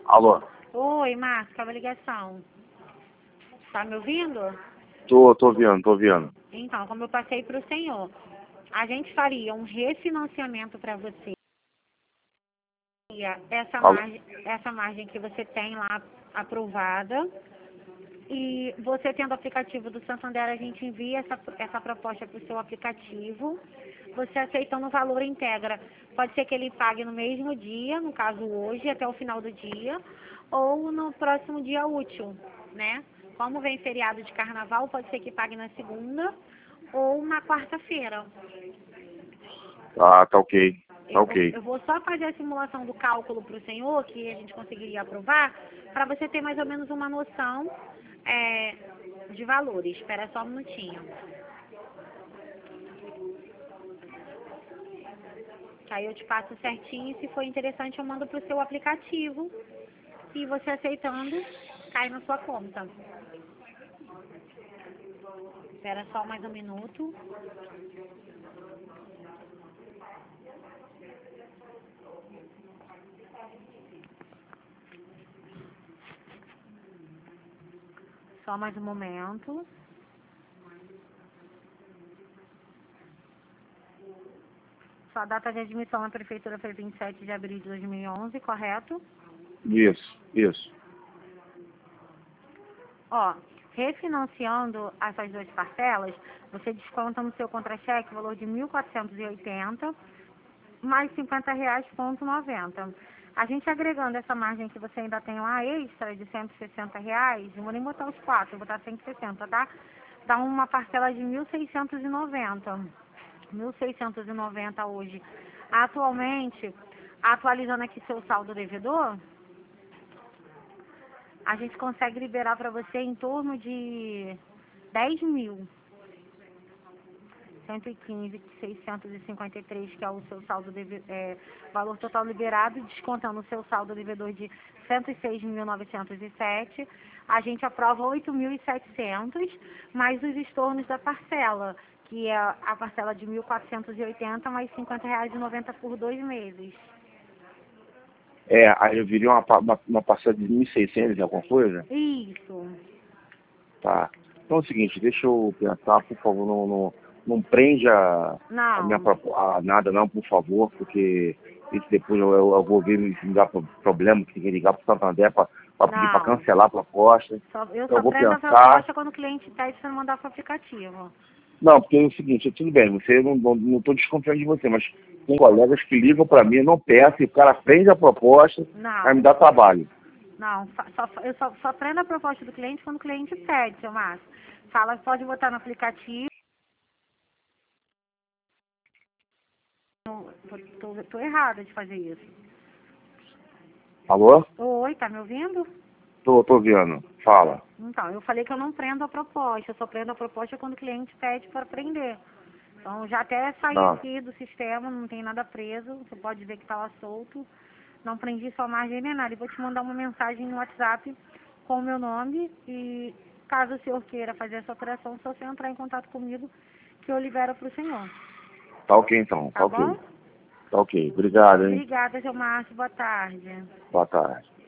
Alô? Oi, Márcio, acaba a ligação. Tá me ouvindo? Tô ouvindo. Então, como eu passei para o senhor, a gente faria um refinanciamento para você. Alô? Essa margem que você tem lá aprovada. E você tendo o aplicativo do Santander, a gente envia essa proposta para o seu aplicativo. Você aceitando o valor integra. Pode ser que ele pague no mesmo dia, no caso hoje, até o final do dia, ou no próximo dia útil, né? Como vem feriado de carnaval, pode ser que pague na segunda ou na quarta-feira. Ah, tá ok. Tá ok. Eu vou só fazer a simulação do cálculo para o senhor, que a gente conseguiria aprovar, para você ter mais ou menos uma noção de valores. Espera só um minutinho. Que aí eu te passo certinho e se for interessante eu mando para o seu aplicativo. E você aceitando, cai na sua conta. Espera só mais um minuto. Só mais um momento. Sua data de admissão na prefeitura foi 27 de abril de 2011, correto? Isso. Ó, refinanciando essas duas parcelas, você desconta no seu contra-cheque o valor de 1.480 mais R$ 50,90. A gente agregando essa margem que você ainda tem lá extra de R$ 160, não vou nem botar os quatro, vou botar 160, tá? Dá uma parcela de 1.690. 1.690 hoje. Atualmente, atualizando aqui seu saldo devedor, a gente consegue liberar para você em torno de 10 mil. 115.653, que é o seu saldo valor total liberado, descontando o seu saldo devedor de 106.907, a gente aprova 8.700, mais os estornos da parcela, que é a parcela de 1.480 mais R$ 50,90 por 2 meses. Aí eu viria uma parcela de 1.600 alguma coisa? Isso. Tá. Então é o seguinte, deixa eu pensar, por favor, não prende a nada não, por favor, porque isso depois eu vou ver me ligar para problema, que tem que ligar para o Santander para pedir para cancelar a proposta. Eu Então, só vou prendo a pensar. proposta quando o cliente pede para mandar para o aplicativo. Não, porque é o seguinte, tudo bem, você não estou desconfiando de você, mas tem colegas que ligam para mim, eu não peço, e o cara prende a proposta, aí me dá trabalho. Não, eu só prendo a proposta do cliente quando o cliente pede, seu Márcio. Fala, pode botar no aplicativo. Tô errada de fazer isso. Alô? Oi, tá me ouvindo? Tô ouvindo. Fala. Então, eu falei que eu não prendo a proposta, eu só prendo a proposta quando o cliente pede para prender. Então, já até saí aqui do sistema, não tem nada preso, você pode ver que tá lá solto. Não prendi sua margem nem nada. E vou te mandar uma mensagem no WhatsApp com o meu nome e caso o senhor queira fazer essa operação, só você entrar em contato comigo que eu libero para o senhor. Tá ok então, Tá bom? ok. Tá ok, obrigado, hein? Obrigada, seu Márcio. Boa tarde. Boa tarde.